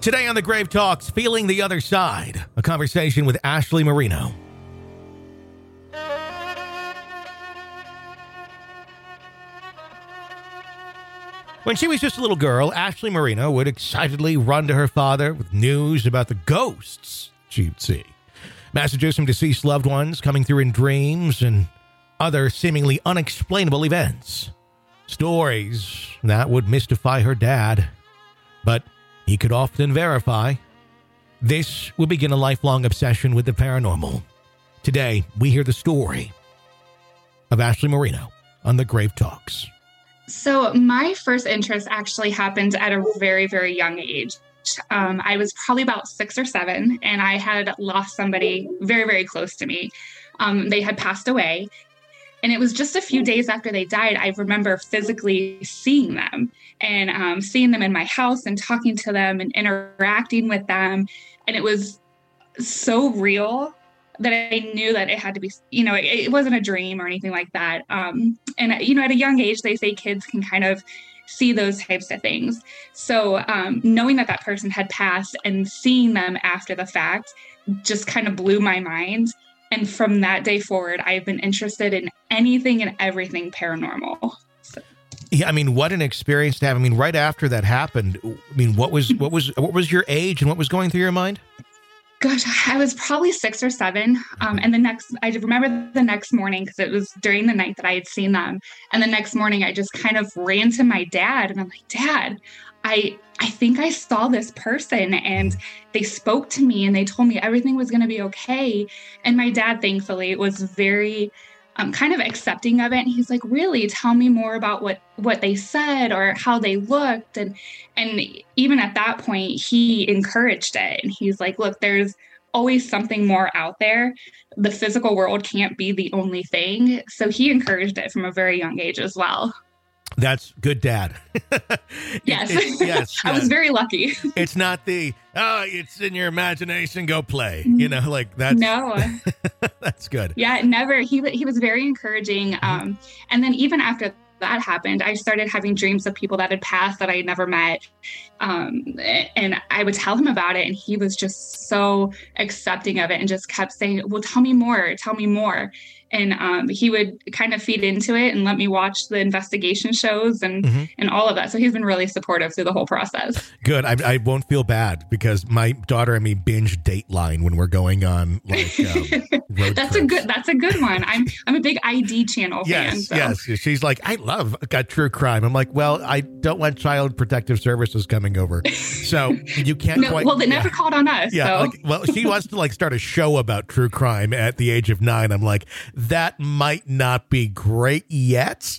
Today on The Grave Talks, Feeling the Other Side, a conversation with Ashley Marino. When she was just a little girl, Ashley Marino would excitedly run to her father with news about the ghosts she'd see. Messages from deceased loved ones coming through in dreams and other seemingly unexplainable events. Stories that would mystify her dad, but he could often verify. This will begin a lifelong obsession with the paranormal. Today, we hear the story of Ashley Marino on The Grave Talks. So my first interest actually happened at a very, very young age. I was probably about 6 or 7, and I had lost somebody very, very close to me. They had passed away, and it was just a few days after they died. I remember physically seeing them and seeing them in my house and talking to them and interacting with them. And it was so real that I knew that it had to be, it wasn't a dream or anything like that. And, at a young age, they say kids can kind of see those types of things. So knowing that person had passed and seeing them after the fact just kind of blew my mind. And from that day forward, I've been interested in anything and everything paranormal. So. Yeah, what an experience to have. Right after that happened, what was your age and what was going through your mind? Gosh, I was probably 6 or 7. And I remember the next morning, because it was during the night that I had seen them. And the next morning, I just kind of ran to my dad and I'm like, Dad, I think I saw this person and they spoke to me and they told me everything was going to be okay. And my dad, thankfully, was very kind of accepting of it. And he's like, really, tell me more about what they said or how they looked. And even at that point, he encouraged it. And he's like, look, there's always something more out there. The physical world can't be the only thing. So he encouraged it from a very young age as well. That's good, Dad. Yes. Yes. I was very lucky. It's not it's in your imagination, go play. That's... No. That's good. Yeah, never. He was very encouraging. And then even after that happened, I started having dreams of people that had passed that I had never met. And I would tell him about it, and he was just so accepting of it and just kept saying, well, tell me more. And he would kind of feed into it and let me watch the investigation shows and all of that. So he's been really supportive through the whole process. Good. I won't feel bad because my daughter and me binge Dateline when we're going on road That's trips. That's a good one. I'm a big ID channel fan. So. Yes. She's like, I love true crime. I'm like, well, I don't want Child Protective Services coming over, so you can't. Well, they never called on us. Yeah. So. She wants to start a show about true crime at the age of 9. I'm like, that might not be great yet,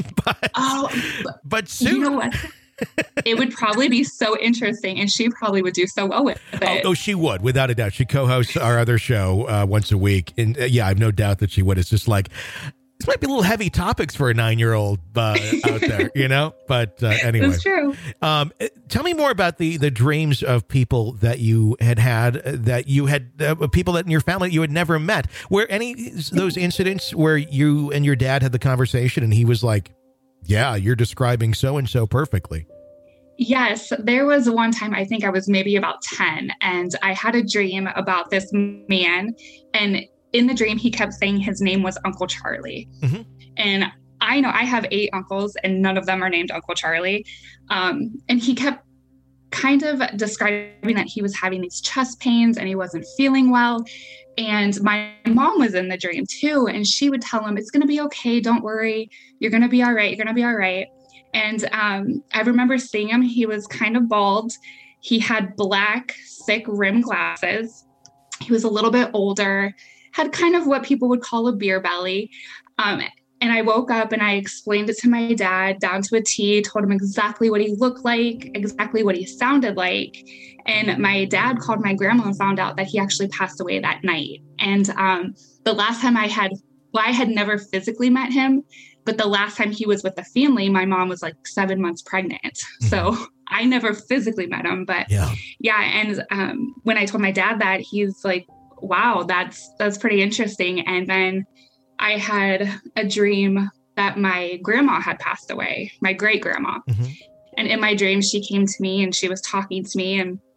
but soon. You know what? It would probably be so interesting, and she probably would do so well with it. Oh, she would, without a doubt. She co-hosts our other show once a week, and I have no doubt that she would. It's just like, this might be a little heavy topics for a 9-year-old out there, But anyway, it's true. Tell me more about the dreams of people that you had people that in your family you had never met. Were any of those incidents where you and your dad had the conversation and he was like, yeah, you're describing so-and-so perfectly? Yes, there was one time, I think I was maybe about 10, and I had a dream about this man, and in the dream, he kept saying his name was Uncle Charlie. And I know I have 8 uncles and none of them are named Uncle Charlie. And he kept kind of describing that he was having these chest pains and he wasn't feeling well. And my mom was in the dream too. And she would tell him, it's going to be okay. Don't worry. You're going to be all right. You're going to be all right. And I remember seeing him. He was kind of bald. He had black, thick rim glasses. He was a little bit older, had kind of what people would call a beer belly. And I woke up and I explained it to my dad down to a T, told him exactly what he looked like, exactly what he sounded like. And my dad called my grandma and found out that he actually passed away that night. And the last time I had never physically met him, but the last time he was with the family, my mom was like 7 months pregnant. Mm-hmm. So I never physically met him, but yeah. And when I told my dad that, he's like, wow, that's pretty interesting. And then I had a dream that my grandma had passed away, my great grandma. Mm-hmm. And in my dream, she came to me and she was talking to me and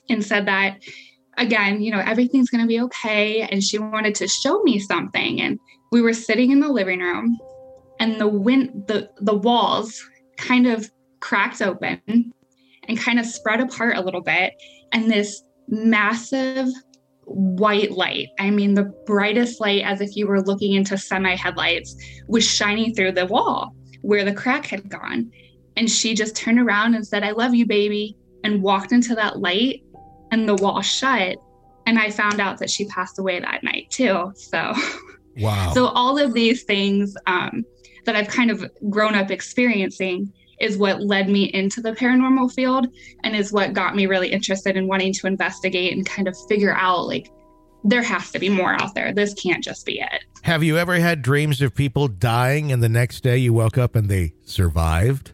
and said that, again, everything's going to be okay. And she wanted to show me something. And we were sitting in the living room, and the walls kind of cracked open and kind of spread apart a little bit. And this massive white light, I mean, the brightest light, as if you were looking into semi headlights, was shining through the wall where the crack had gone. And she just turned around and said, "I love you, baby," and walked into that light, and the wall shut. And I found out that she passed away that night too. So, wow. So all of these things that I've kind of grown up experiencing is what led me into the paranormal field, and is what got me really interested in wanting to investigate and kind of figure out, like, there has to be more out there. This can't just be it. Have you ever had dreams of people dying and the next day you woke up and they survived?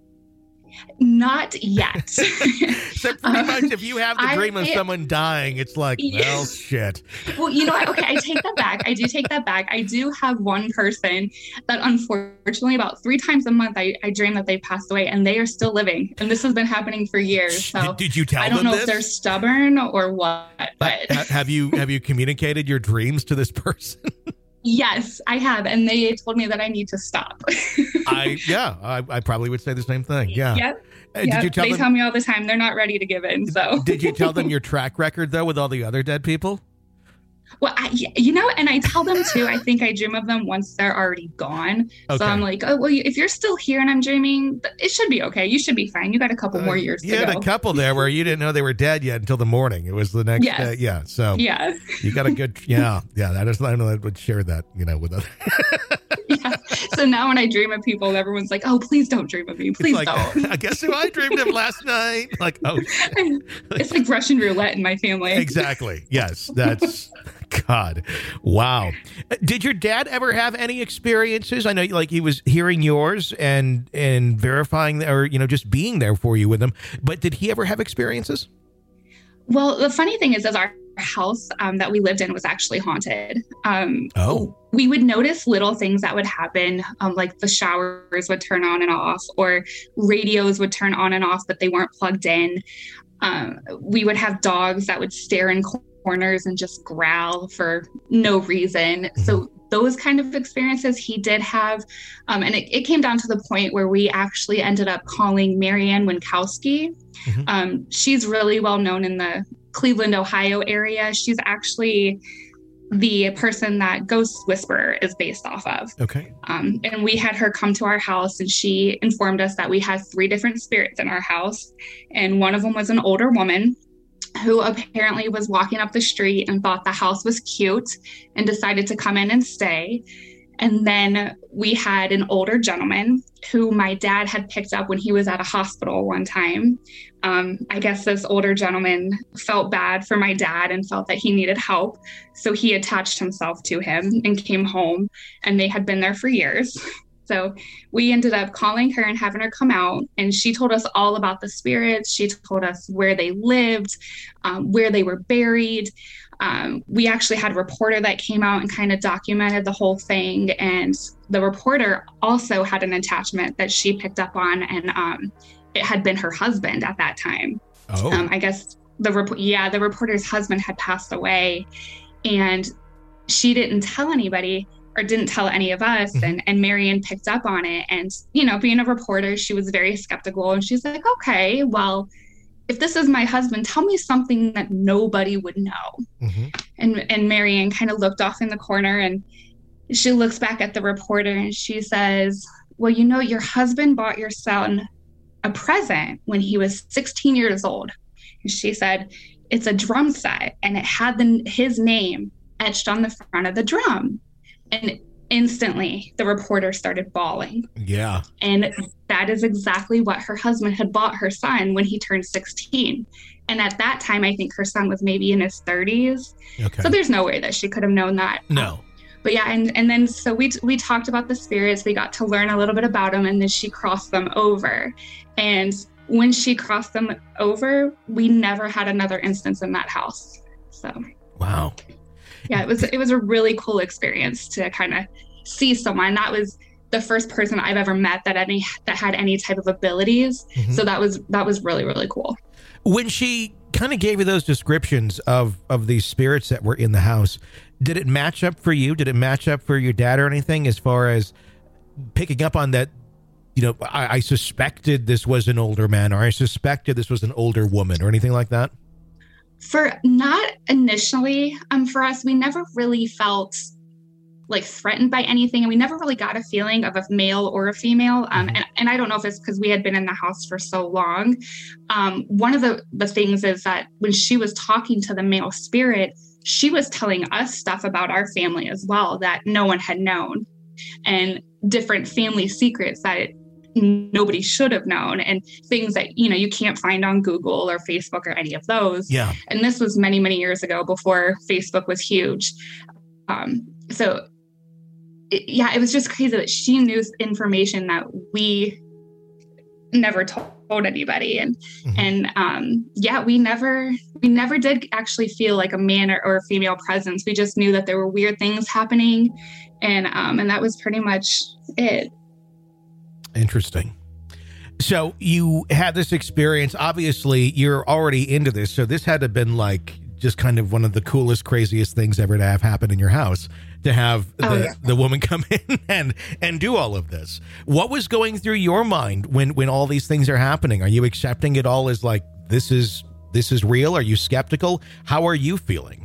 Not yet. So pretty much if you have the dream of someone dying, it's like, well, shit. Well, you know what? Okay, I take that back. I do take that back. I do have one person that, unfortunately, about 3 times a month, I dream that they passed away, and they are still living. And this has been happening for years. So did you tell them I don't know this? if they're stubborn or what. But have you communicated your dreams to this person? Yes, I have. And they told me that I need to stop. I probably would say the same thing. Yeah. Yep. Did you tell them? They tell me all the time they're not ready to give in. So did you tell them your track record, though, with all the other dead people? Well, and I tell them too, I think I dream of them once they're already gone. Okay. So I'm like, oh, well, if you're still here and I'm dreaming, it should be okay. You should be fine. You got a couple more years to go. You had a couple there where you didn't know they were dead yet until the morning. It was the next day. Yeah. So yeah, you got a good, that is, I know I would share that, with other. Yeah. So now when I dream of people, everyone's like, oh, please don't dream of me. Please don't. I guess who I dreamed of last night. Like, oh. It's like Russian roulette in my family. Exactly. Yes. That's, God. Wow. Did your dad ever have any experiences? I know like he was hearing yours and verifying or, just being there for you with them. But did he ever have experiences? Well, the funny thing is our house that we lived in was actually haunted. We would notice little things that would happen, like the showers would turn on and off, or radios would turn on and off, but they weren't plugged in. We would have dogs that would stare in corners and just growl for no reason. Mm-hmm. So those kind of experiences he did have. And it came down to the point where we actually ended up calling Marianne Winkowski. Mm-hmm. She's really well known in the Cleveland, Ohio area. She's actually the person that Ghost Whisperer is based off of. Okay. And we had her come to our house, and she informed us that we had 3 different spirits in our house. And one of them was an older woman who apparently was walking up the street and thought the house was cute and decided to come in and stay. And then we had an older gentleman who my dad had picked up when he was at a hospital one time. I guess this older gentleman felt bad for my dad and felt that he needed help. So he attached himself to him and came home, and they had been there for years. So we ended up calling her and having her come out, and she told us all about the spirits. She told us where they lived, where they were buried. We actually had a reporter that came out and kind of documented the whole thing. And the reporter also had an attachment that she picked up on, and it had been her husband at that time. Oh. I guess the reporter's husband had passed away, and she didn't tell anybody, or didn't tell any of us. Mm-hmm. And Marianne picked up on it. And, being a reporter, she was very skeptical. And she's like, okay, well, if this is my husband, tell me something that nobody would know. Mm-hmm. And Marianne kind of looked off in the corner, and she looks back at the reporter and she says, well, your husband bought your son a present when he was 16 years old. And she said, it's a drum set, and it had his name etched on the front of the drum. And instantly the reporter started bawling. Yeah. And that is exactly what her husband had bought her son when he turned 16. And at that time, I think her son was maybe in his 30s. Okay. So there's no way that she could have known that. No. But yeah, and then so we talked about the spirits. We got to learn a little bit about them, and then she crossed them over. And when she crossed them over, we never had another instance in that house. So. Wow. Yeah, it was a really cool experience to kind of see someone. That was the first person I've ever met that had any type of abilities. Mm-hmm. So that was really, really cool. When she kind of gave you those descriptions of these spirits that were in the house, did it match up for you? Did it match up for your dad or anything as far as picking up on that? You know, I suspected this was an older man, or I suspected this was an older woman, or anything like that? For not initially, for us, we never really felt like threatened by anything. And we never really got a feeling of a male or a female. And I don't know if it's because we had been in the house for so long. One of the things is that when she was talking to the male spirit, she was telling us stuff about our family as well that no one had known, and different family secrets that nobody should have known, and things that, you know, you can't find on Google or Facebook or any of those. Yeah. And this was many, many years ago before Facebook was huge. It was just crazy that she knew information that we never told anybody. And, we never did actually feel like a man or a female presence. We just knew that there were weird things happening. And that was pretty much it. Interesting. So you had this experience. Obviously, you're already into this. So this had to have been like just kind of one of the coolest, craziest things ever to have happen in your house, to have the woman come in and do all of this. What was going through your mind when all these things are happening? Are you accepting it all as like, this is real? Are you skeptical? How are you feeling?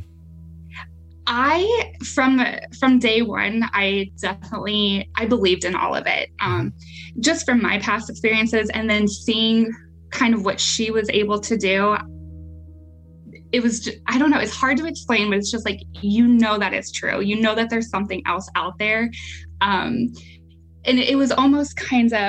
From day one, I believed in all of it. Just from my past experiences, and then seeing kind of what she was able to do. It was just, I don't know, it's hard to explain, but it's just like, you know, that it's true. You know that there's something else out there. And it was almost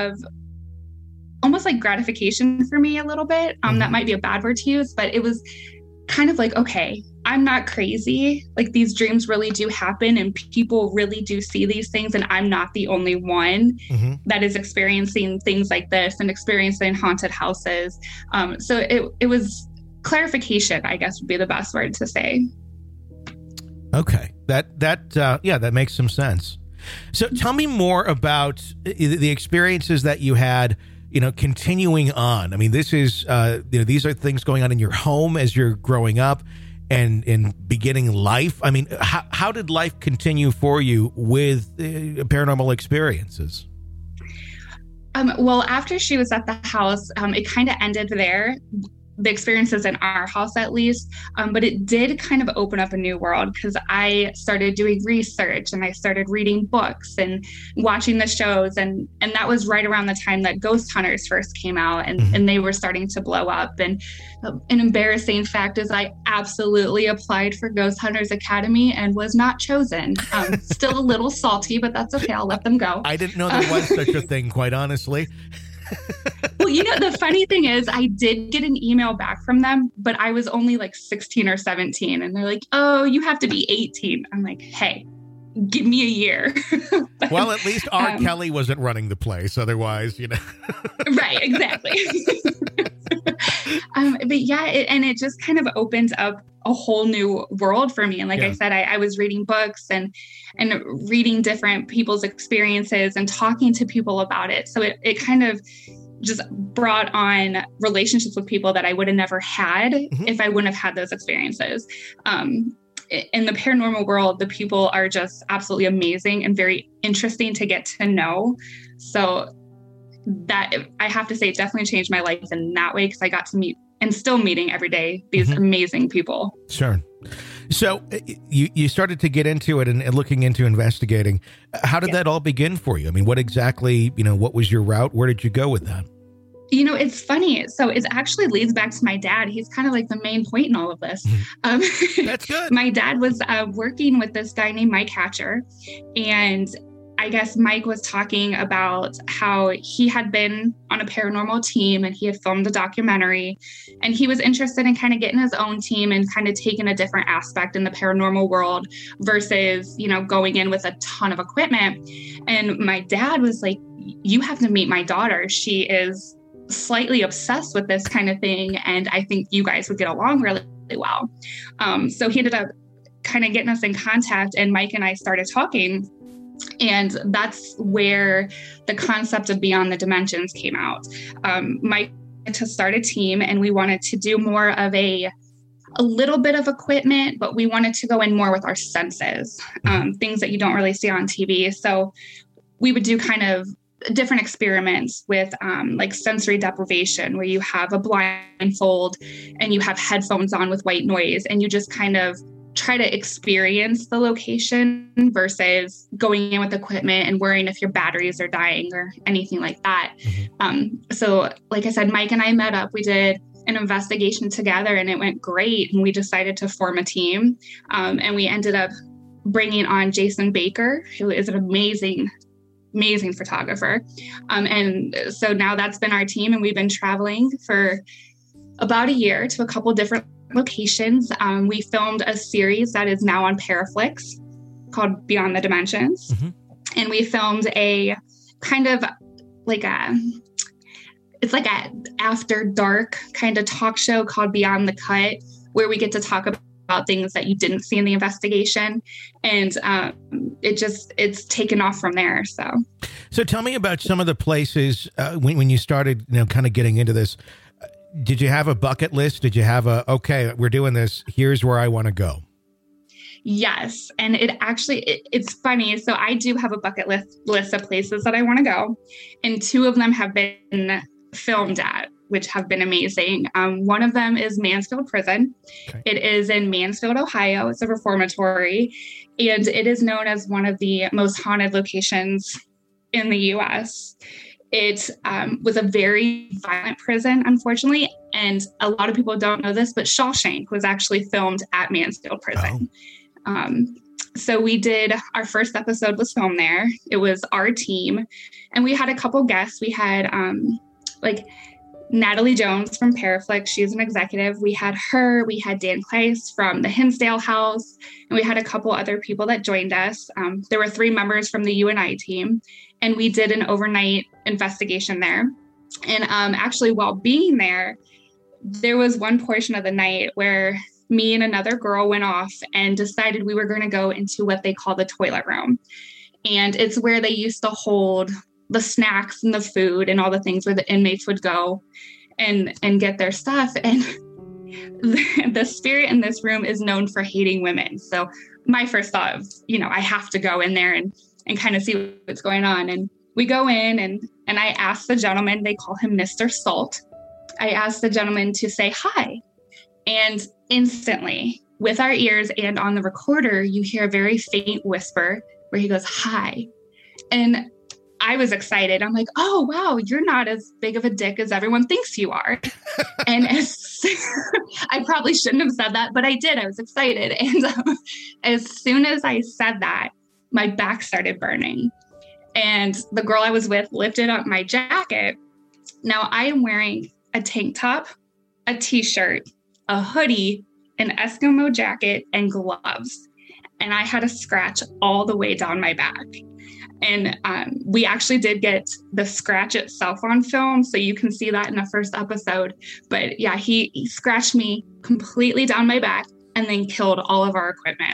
like gratification for me a little bit. That might be a bad word to use, but it was kind of like, okay, I'm not crazy. Like, these dreams really do happen, and people really do see these things. And I'm not the only one that is experiencing things like this and experiencing haunted houses. So it was clarification, I guess, would be the best word to say. Okay. That makes some sense. So tell me more about the experiences that you had, you know, continuing on. I mean, this is, these are things going on in your home as you're growing up and in beginning life. I mean, how did life continue for you with paranormal experiences? Well, after she was at the house, it kind of ended there. The experiences in our house, at least. But it did kind of open up a new world, because I started doing research and I started reading books and watching the shows. And that was right around the time that Ghost Hunters first came out, and they were starting to blow up. And an embarrassing fact is I absolutely applied for Ghost Hunters Academy and was not chosen. Still a little salty, but that's okay. I'll let them go. I didn't know there was such a thing, quite honestly. Well, you know, the funny thing is I did get an email back from them, but I was only like 16 or 17. And they're like, oh, you have to be 18. I'm like, hey, give me a year. But, well, at least R. Kelly wasn't running the place. Otherwise, you know. Right, exactly. But yeah, it just kind of opened up a whole new world for me. And like I said, I was reading books and reading different people's experiences and talking to people about it. So it kind of just brought on relationships with people that I would have never had if I wouldn't have had those experiences. In the paranormal world, the people are just absolutely amazing and very interesting to get to know. So that, I have to say, it definitely changed my life in that way, because I got to meet, and still meeting every day, these amazing people. Sure. So you started to get into it and looking into investigating. How did that all begin for you? I mean, what exactly, what was your route? Where did you go with that? It's funny. So it actually leads back to my dad. He's kind of like the main point in all of this. That's good. My dad was working with this guy named Mike Hatcher, and I guess Mike was talking about how he had been on a paranormal team and he had filmed a documentary, and he was interested in kind of getting his own team and kind of taking a different aspect in the paranormal world versus, going in with a ton of equipment. And my dad was like, you have to meet my daughter. She is slightly obsessed with this kind of thing, and I think you guys would get along really, really well. So he ended up kind of getting us in contact, and Mike and I started talking. And that's where the concept of Beyond the Dimensions came out. Mike to start a team, and we wanted to do more of a little bit of equipment, but we wanted to go in more with our senses, things that you don't really see on TV. So we would do kind of different experiments with like sensory deprivation, where you have a blindfold and you have headphones on with white noise, and you just kind of try to experience the location versus going in with equipment and worrying if your batteries are dying or anything like that. So like I said, Mike and I met up, we did an investigation together, and it went great. And we decided to form a team. And we ended up bringing on Jason Baker, who is an amazing photographer. And so now that's been our team, and we've been traveling for about a year to a couple different locations. We filmed a series that is now on Paraflix called Beyond the Dimensions. And we filmed a kind of like it's like a after dark kind of talk show called Beyond the Cut, where we get to talk about things that you didn't see in the investigation. And it's taken off from there. So tell me about some of the places when you started, kind of getting into this. Did you have a bucket list? Did you have okay, we're doing this, here's where I want to go? Yes. And it's funny. So I do have a bucket list of places that I want to go. And 2 of them have been filmed at, which have been amazing. One of them is Mansfield Prison. Okay. It is in Mansfield, Ohio. It's a reformatory, and it is known as one of the most haunted locations in the U.S. It was a very violent prison, unfortunately, and a lot of people don't know this, but Shawshank was actually filmed at Mansfield Prison. Oh. So we did, our first episode was filmed there. It was our team, and we had a couple guests. We had like Natalie Jones from Paraflix. She's an executive. We had her. We had Dan Kleiss from the Hinsdale House, and we had a couple other people that joined us. There were 3 members from the UNI team, and we did an overnight investigation there. And actually, while being there, there was one portion of the night where me and another girl went off and decided we were going to go into what they call the toilet room. And it's where they used to hold the snacks and the food and all the things where the inmates would go and get their stuff. And the spirit in this room is known for hating women. So my first thought of, I have to go in there and kind of see what's going on. And we go in and I asked the gentleman, they call him Mr. Salt. I asked the gentleman to say hi. And instantly, with our ears and on the recorder, you hear a very faint whisper where he goes, hi. And I was excited. I'm like, oh, wow, you're not as big of a dick as everyone thinks you are. And I probably shouldn't have said that, but I did. I was excited. And as soon as I said that, my back started burning. And the girl I was with lifted up my jacket. Now I am wearing a tank top, a t-shirt, a hoodie, an Eskimo jacket, and gloves. And I had a scratch all the way down my back. And we actually did get the scratch itself on film, so you can see that in the first episode. But yeah, he scratched me completely down my back and then killed all of our equipment.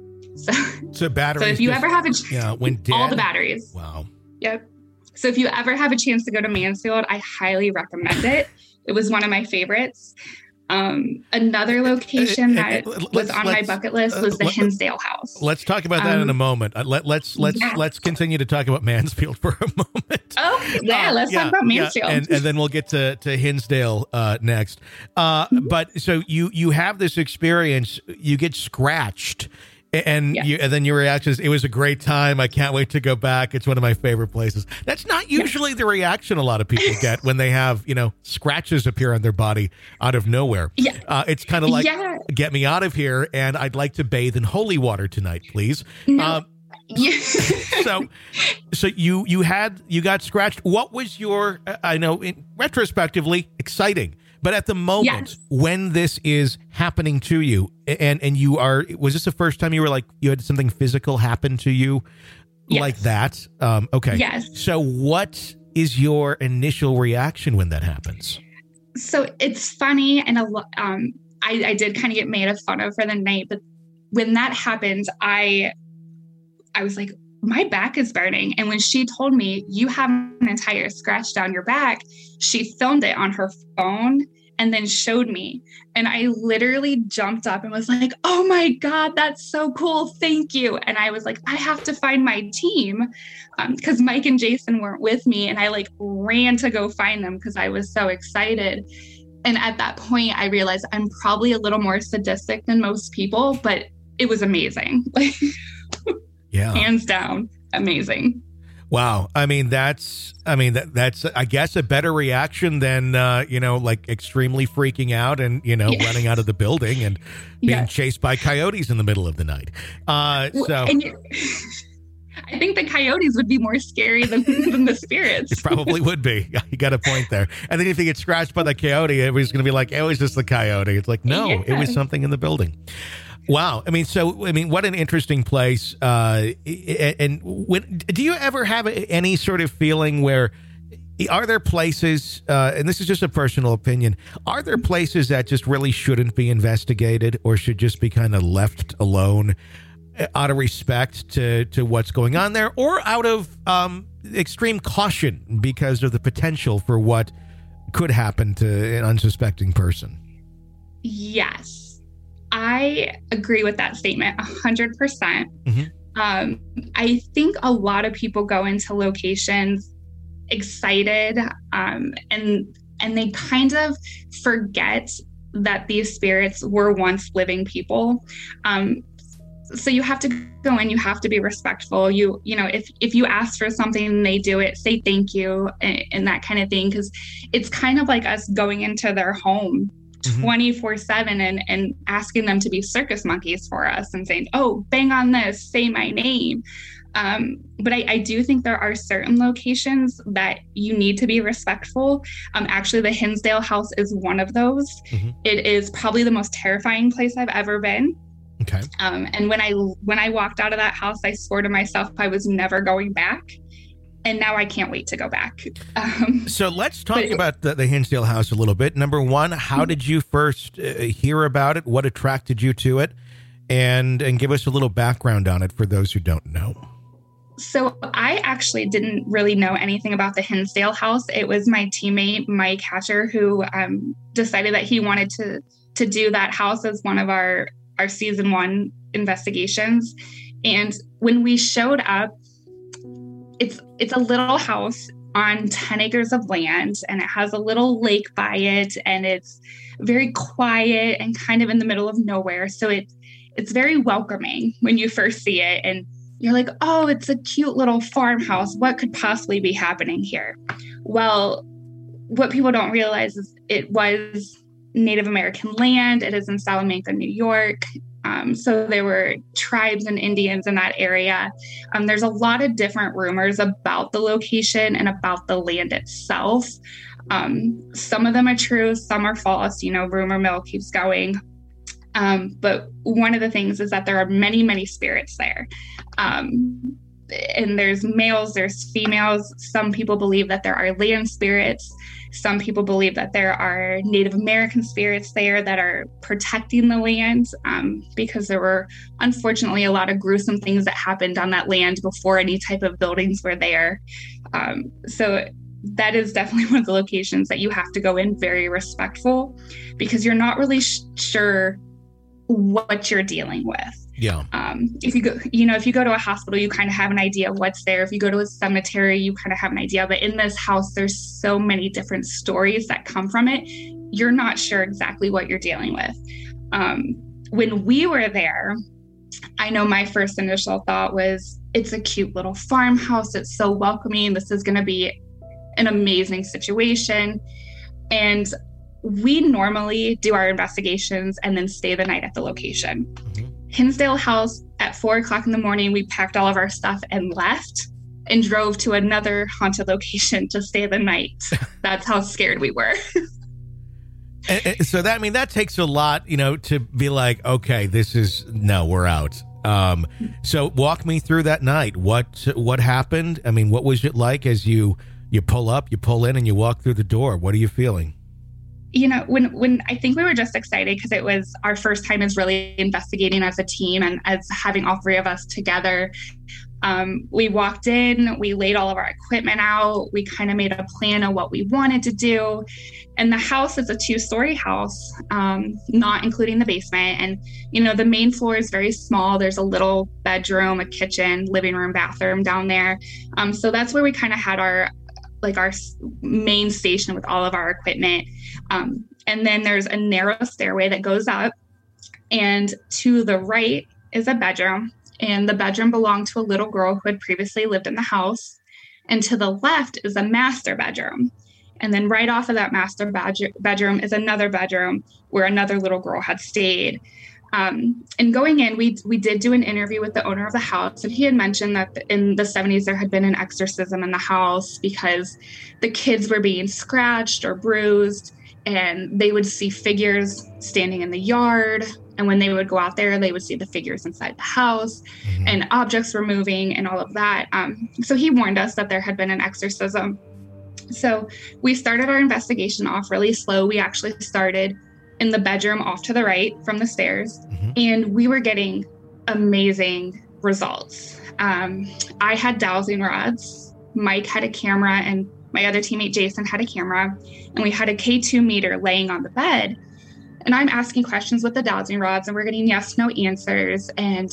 So batteries. So if you ever have went dead. All the batteries. Wow. Yep. So if you ever have a chance to go to Mansfield, I highly recommend it. It was one of my favorites. Another location that was on my bucket list was the Hinsdale House. Let's talk about that in a moment. Let's continue to talk about Mansfield for a moment. Oh, yeah. Let's talk about Mansfield. And then we'll get to Hinsdale next. But so you have this experience, you get scratched. And then your reaction is, it was a great time. I can't wait to go back. It's one of my favorite places. That's not usually the reaction a lot of people get when they have, scratches appear on their body out of nowhere. Yeah. It's kind of like, get me out of here. And I'd like to bathe in holy water tonight, please. No. So you got scratched. What was your, I know retrospectively exciting, but at the moment when this is happening to you and was this the first time you were like, you had something physical happen to you like that? Okay. Yes. So what is your initial reaction when that happens? So it's funny. And I did kind of get made fun of for the night, but when that happened, I was like, my back is burning. And when she told me, you have an entire scratch down your back, she filmed it on her phone and then showed me. And I literally jumped up and was like, oh my God, that's so cool. Thank you. And I was like, I have to find my team, because Mike and Jason weren't with me. And I like ran to go find them because I was so excited. And at that point, I realized I'm probably a little more sadistic than most people, but it was amazing. Yeah. Hands down, amazing. Wow. I mean, that's, I guess, a better reaction than, like extremely freaking out and, running out of the building and being chased by coyotes in the middle of the night. I think the coyotes would be more scary than the spirits. It probably would be. You got a point there. And then if you get scratched by the coyote, it was going to be like, it was just the coyote. It's like, no, It was something in the building. Wow. What an interesting place. Do you ever have any sort of feeling where, are there places, and this is just a personal opinion, are there places that just really shouldn't be investigated or should just be kind of left alone out of respect to what's going on there, or out of extreme caution because of the potential for what could happen to an unsuspecting person? Yes. I agree with that statement 100%. Mm-hmm. I think a lot of people go into locations excited, and they kind of forget that these spirits were once living people. So you have to go in, you have to be respectful. If you ask for something and they do it, say thank you and that kind of thing. Because it's kind of like us going into their home 24/7 and asking them to be circus monkeys for us and saying, oh, bang on this, say my name. But I do think there are certain locations that you need to be respectful. Actually, the Hinsdale House is one of those. Mm-hmm. It is probably the most terrifying place I've ever been. Okay. And when I walked out of that house, I swore to myself I was never going back. And now I can't wait to go back. So let's talk about the Hinsdale House a little bit. Number one, how did you first hear about it? What attracted you to it? And give us a little background on it for those who don't know. So I actually didn't really know anything about the Hinsdale House. It was my teammate, Mike Hatcher, who decided that he wanted to do that house as one of our season 1 investigations. And when we showed up, it's a little house on 10 acres of land, and it has a little lake by it, and it's very quiet and kind of in the middle of nowhere. So it's very welcoming when you first see it, and you're like, oh, it's a cute little farmhouse. What could possibly be happening here? Well, what people don't realize is it was Native American land. It is in Salamanca, New York. So there were tribes and Indians in that area. There's a lot of different rumors about the location and about the land itself. Some of them are true, some are false. Rumor mill keeps going. But one of the things is that there are many, many spirits there. And there's males, there's females. Some people believe that there are land spirits. Some people believe that there are Native American spirits there that are protecting the land, because there were unfortunately a lot of gruesome things that happened on that land before any type of buildings were there. So that is definitely one of the locations that you have to go in very respectful, because you're not really sure what you're dealing with. Yeah. If you go to a hospital, you kind of have an idea of what's there. If you go to a cemetery, you kind of have an idea. But in this house, there's so many different stories that come from it. You're not sure exactly what you're dealing with. When we were there, I know my first initial thought was, it's a cute little farmhouse. It's so welcoming. This is going to be an amazing situation. And we normally do our investigations and then stay the night at the location. Mm-hmm. Hinsdale House, at 4:00 in the morning, we packed all of our stuff and left and drove to another haunted location to stay the night. That's how scared we were. So that takes a lot, to be like, okay, we're out. So walk me through that night. What happened? What was it like as you pull up, you pull in, and you walk through the door? What are you feeling? When I think we were just excited because it was our first time as really investigating as a team and as having all three of us together. We walked in, we laid all of our equipment out. We kind of made a plan of what we wanted to do. And the house is a 2-story house, not including the basement. And, the main floor is very small. There's a little bedroom, a kitchen, living room, bathroom down there. So that's where we kind of had our main station with all of our equipment. And then there's a narrow stairway that goes up. And to the right is a bedroom. And the bedroom belonged to a little girl who had previously lived in the house. And to the left is a master bedroom. And then right off of that master bedroom is another bedroom where another little girl had stayed. And going in, we did do an interview with the owner of the house. And he had mentioned that in the 70s, there had been an exorcism in the house because the kids were being scratched or bruised. And they would see figures standing in the yard. And when they would go out there, they would see the figures inside the house, and objects were moving and all of that. So he warned us that there had been an exorcism. So we started our investigation off really slow. We actually started in the bedroom off to the right from the stairs, and we were getting amazing results. I had dowsing rods. Mike had a camera, and my other teammate, Jason, had a camera, and we had a K2 meter laying on the bed. And I'm asking questions with the dowsing rods, and we're getting yes, no answers. And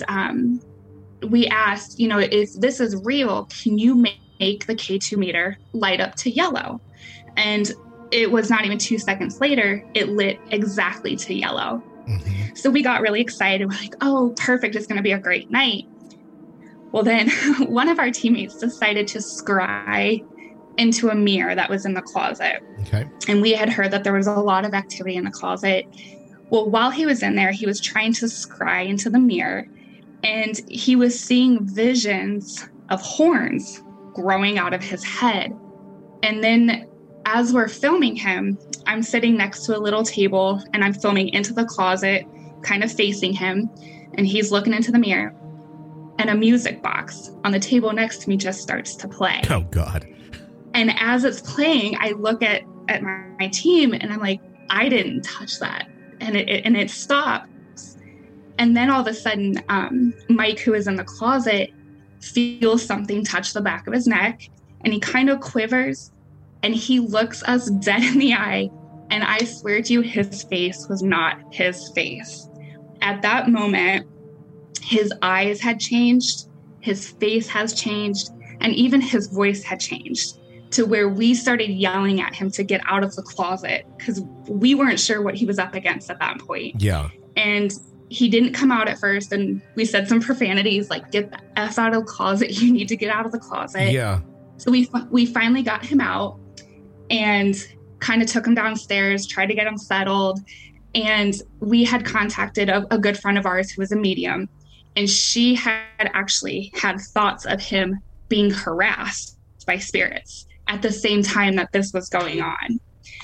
we asked, if this is real, can you make the K2 meter light up to yellow? And it was not even 2 seconds later, it lit exactly to yellow. So we got really excited. We're like, oh, perfect. It's going to be a great night. Well, then one of our teammates decided to scry into a mirror that was in the closet. Okay. And we had heard that there was a lot of activity in the closet. Well, while he was in there, he was trying to scry into the mirror, and he was seeing visions of horns growing out of his head. And then as we're filming him, I'm sitting next to a little table, and I'm filming into the closet, kind of facing him, and he's looking into the mirror. And a music box on the table next to me just starts to play. Oh, God. And as it's playing, I look at my team, and I'm like, I didn't touch that. And it stops. And then all of a sudden, Mike, who is in the closet, feels something touch the back of his neck, and he kind of quivers, and he looks us dead in the eye. And I swear to you, his face was not his face. At that moment, his eyes had changed, his face has changed, and even his voice had changed, to where we started yelling at him to get out of the closet because we weren't sure what he was up against at that point. Yeah. And he didn't come out at first, and we said some profanities like, get the F out of the closet. You need to get out of the closet. Yeah. So we finally got him out and kind of took him downstairs, tried to get him settled. And we had contacted a good friend of ours who was a medium, and she had actually had thoughts of him being harassed by spirits at the same time that this was going on.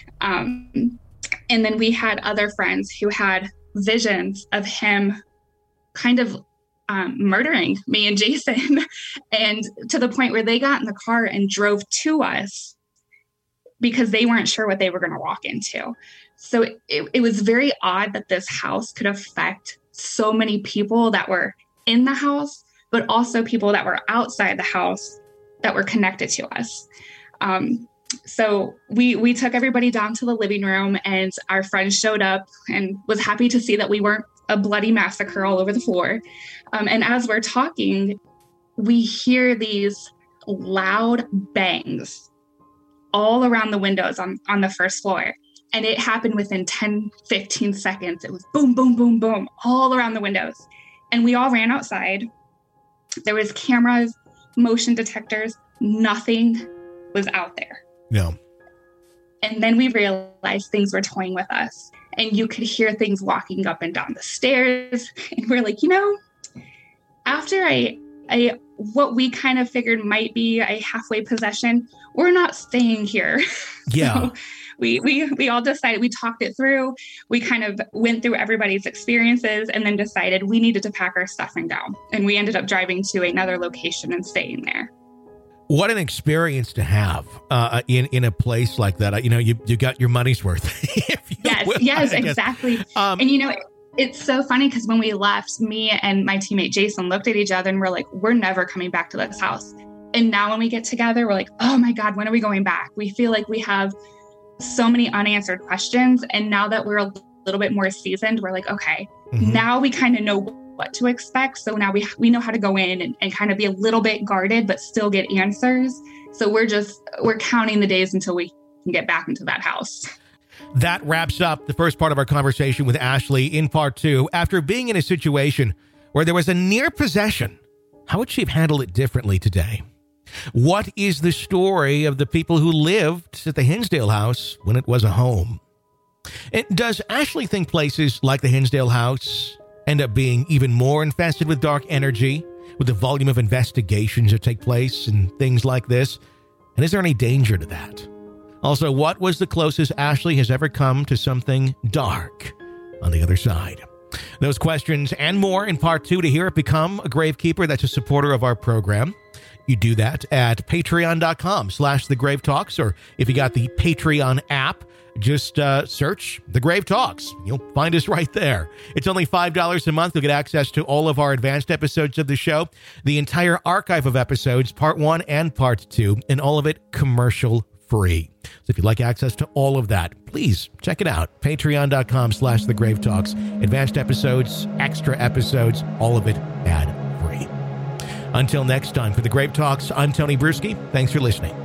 And then we had other friends who had visions of him kind of murdering me and Jason, and to the point where they got in the car and drove to us because they weren't sure what they were going to walk into. So it was very odd that this house could affect so many people that were in the house, but also people that were outside the house that were connected to us. So we took everybody down to the living room, and our friend showed up and was happy to see that we weren't a bloody massacre all over the floor. And as we're talking, we hear these loud bangs all around the windows on the first floor. And it happened within 10, 15 seconds. It was boom, boom, boom, boom, all around the windows. And we all ran outside. There was cameras, motion detectors, nothing was out there. No. And then we realized things were toying with us, and you could hear things walking up and down the stairs. And we're like, after what we kind of figured might be a halfway possession, we're not staying here. Yeah. So we all decided, we talked it through. We kind of went through everybody's experiences and then decided we needed to pack our stuff and go. And we ended up driving to another location and staying there. What an experience to have in a place like that. You got your money's worth. Yes, exactly. And It's so funny because when we left, me and my teammate Jason looked at each other and we're like, we're never coming back to this house. And now when we get together, we're like, oh my God, when are we going back? We feel like we have so many unanswered questions. And now that we're a little bit more seasoned, we're like, okay, now we kind of know what to expect. So now we know how to go in and kind of be a little bit guarded, but still get answers. So we're counting the days until we can get back into that house. That wraps up the first part of our conversation with Ashley. In part two, after being in a situation where there was a near possession, how would she have handled it differently today? What is the story of the people who lived at the Hinsdale house when it was a home? And does Ashley think places like the Hinsdale house end up being even more infested with dark energy, with the volume of investigations that take place and things like this? And is there any danger to that? Also, what was the closest Ashley has ever come to something dark on the other side? Those questions and more in part two to hear it become a Gravekeeper that's a supporter of our program. You do that at patreon.com/thegravetalks, or if you got the Patreon app, just search The Grave Talks. You'll find us right there. It's only $5 a month. You'll get access to all of our advanced episodes of the show, the entire archive of episodes, part 1 and part 2, and all of it commercial free. So if you'd like access to all of that, please check it out. Patreon.com/thegravetalks. Advanced episodes, extra episodes, all of it ad free. Until next time, for The Grave Talks, I'm Tony Bruschi. Thanks for listening.